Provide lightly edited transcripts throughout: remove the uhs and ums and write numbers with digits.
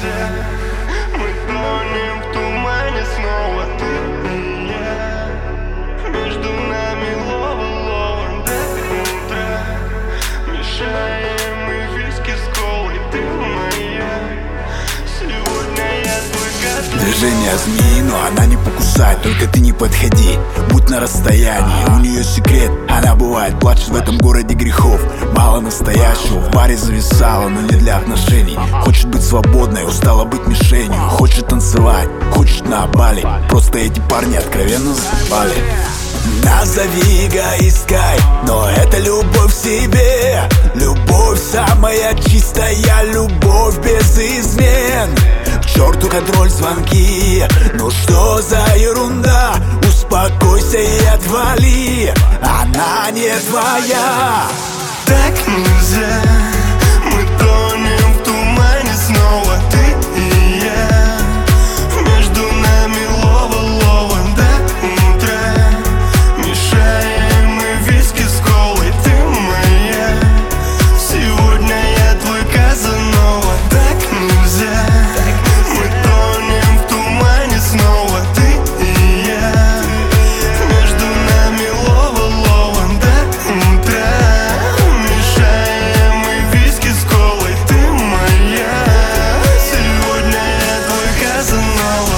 нельзя. Мы тонем в тумане снова, ты и я. Между нами лова до утра. Мешаем мы виски с колой, ты моя. Сегодня я твой гад. Движение змеи, но она не покусает. Только ты не подходи, будь на расстоянии. У нее секрет, она бывает плачет в этом городе грехов. Мало настоящего, в баре зависала, но не для отношений. Хочет быть свободной, устала быть мишенью. Хочет танцевать, хочет на Бали. Просто эти парни откровенно заебали. Назови эгоисткой, но это любовь к себе. Любовь самая чистая, любовь без измен. К черту контроль, звонки, ну что за ерунда? Успокойся и отвали, она не твоя. Так нельзя, мы тонем в тумане снова, ты и я. Между нами лова до утра. Мешаем мы виски с колой, ты моя. Сегодня я твой Казанова. Так нельзя, мы тонем в тумане снова, ты и я. Между нами лова до утра. Мешаем мы виски с колой, ты моя. Сегодня я твой Казанова.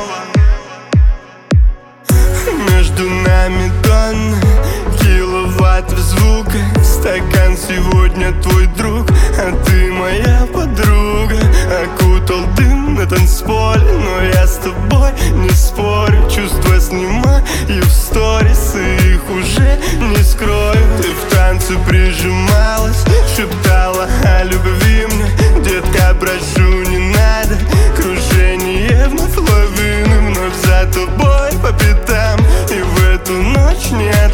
Между нами тонны киловаттов звука. Стакан сегодня твой друг, а ты моя подруга. Окутал дым на танцполе, но я с тобой не спорю. Чувства снимаю в сторис, и их уже не скрою. Ты в танце прижималась, шептала о любви мне. Детка, прошу, не надо. Кружение вновь лавины, вновь за тобой по пятам. И в эту ночь не